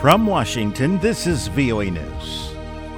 From Washington, this is VOA News.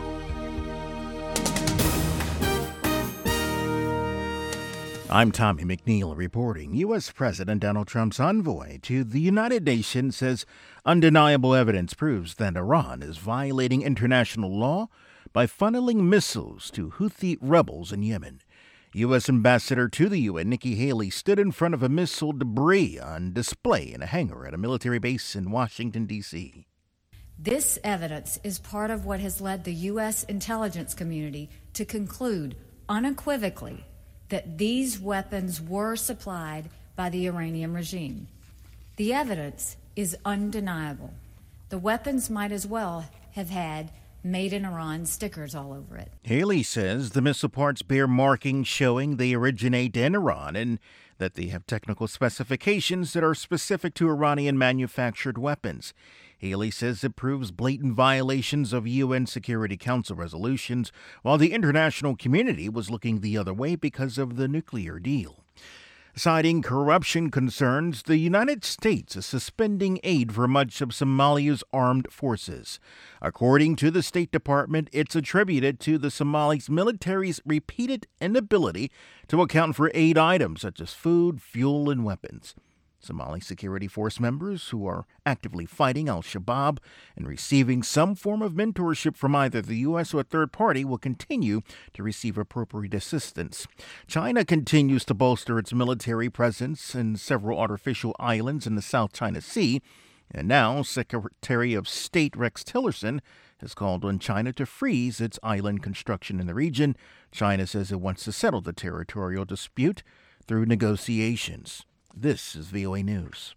I'm Tommy McNeil reporting. U.S. President Donald Trump's envoy to the United Nations says undeniable evidence proves that Iran is violating international law by funneling missiles to Houthi rebels in Yemen. U.S. Ambassador to the UN, Nikki Haley, stood in front of a missile debris on display in a hangar at a military base in Washington, D.C. This evidence is part of what has led the U.S. intelligence community to conclude unequivocally that these weapons were supplied by the Iranian regime. The evidence is undeniable. The weapons might as well have had "Made in Iran" stickers all over it. Haley says the missile parts bear markings showing they originate in Iran and that they have technical specifications that are specific to Iranian-manufactured weapons. Haley says it proves blatant violations of UN Security Council resolutions, while the international community was looking the other way because of the nuclear deal. Citing corruption concerns, the United States is suspending aid for much of Somalia's armed forces. According to the State Department, it's attributed to the Somali's military's repeated inability to account for aid items such as food, fuel, and weapons. Somali security force members who are actively fighting al-Shabaab and receiving some form of mentorship from either the U.S. or a third party will continue to receive appropriate assistance. China continues to bolster its military presence in several artificial islands in the South China Sea, and now Secretary of State Rex Tillerson has called on China to freeze its island construction in the region. China says it wants to settle the territorial dispute through negotiations. This is VOA News.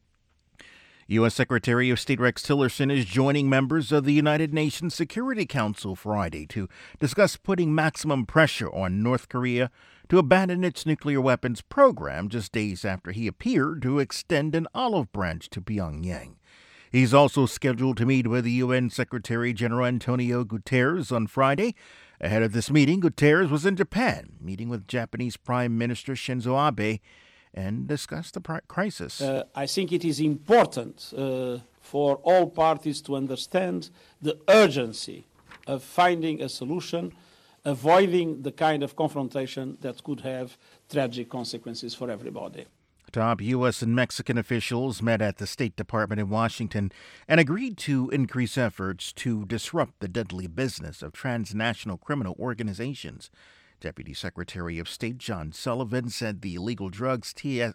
U.S. Secretary of State Rex Tillerson is joining members of the United Nations Security Council Friday to discuss putting maximum pressure on North Korea to abandon its nuclear weapons program just days after he appeared to extend an olive branch to Pyongyang. He's also scheduled to meet with the UN Secretary General Antonio Guterres on Friday. Ahead of this meeting, Guterres was in Japan, meeting with Japanese Prime Minister Shinzo Abe and discuss the crisis. I think it is important for all parties to understand the urgency of finding a solution, avoiding the kind of confrontation that could have tragic consequences for everybody. Top U.S. and Mexican officials met at the State Department in Washington and agreed to increase efforts to disrupt the deadly business of transnational criminal organizations. Deputy Secretary of State John Sullivan said the illegal drugs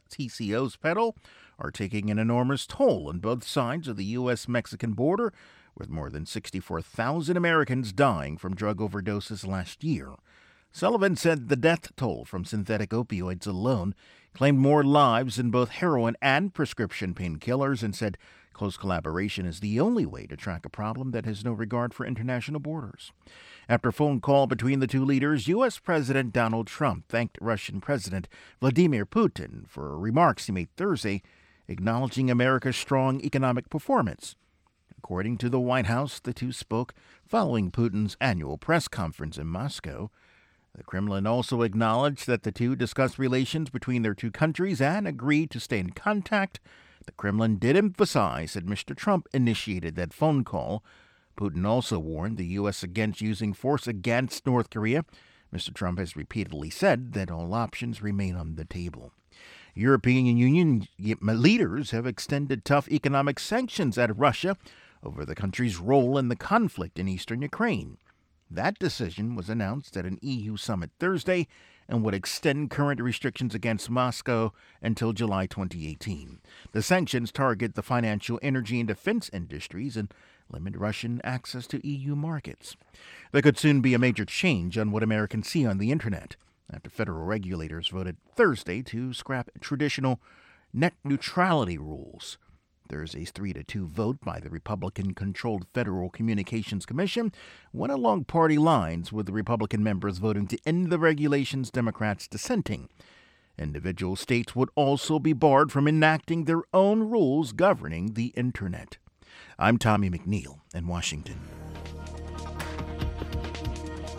TCOs peddle are taking an enormous toll on both sides of the U.S.-Mexican border, with more than 64,000 Americans dying from drug overdoses last year. Sullivan said the death toll from synthetic opioids alone claimed more lives than both heroin and prescription painkillers, and said close collaboration is the only way to track a problem that has no regard for international borders. After a phone call between the two leaders, U.S. President Donald Trump thanked Russian President Vladimir Putin for remarks he made Thursday, acknowledging America's strong economic performance. According to the White House, the two spoke following Putin's annual press conference in Moscow. The Kremlin also acknowledged that the two discussed relations between their two countries and agreed to stay in contact. The Kremlin did emphasize that Mr. Trump initiated that phone call. Putin also warned the U.S. against using force against North Korea. Mr. Trump has repeatedly said that all options remain on the table. European Union leaders have extended tough economic sanctions at Russia over the country's role in the conflict in eastern Ukraine. That decision was announced at an EU summit Thursday and would extend current restrictions against Moscow until July 2018. The sanctions target the financial, energy, and defense industries and limit Russian access to EU markets. There could soon be a major change on what Americans see on the Internet after federal regulators voted Thursday to scrap traditional net neutrality rules. Thursday's 3-2 vote by the Republican-controlled Federal Communications Commission went along party lines, with the Republican members voting to end the regulations, Democrats dissenting. Individual states would also be barred from enacting their own rules governing the Internet. I'm Tommy McNeil in Washington.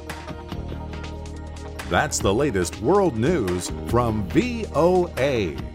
That's the latest world news from VOA.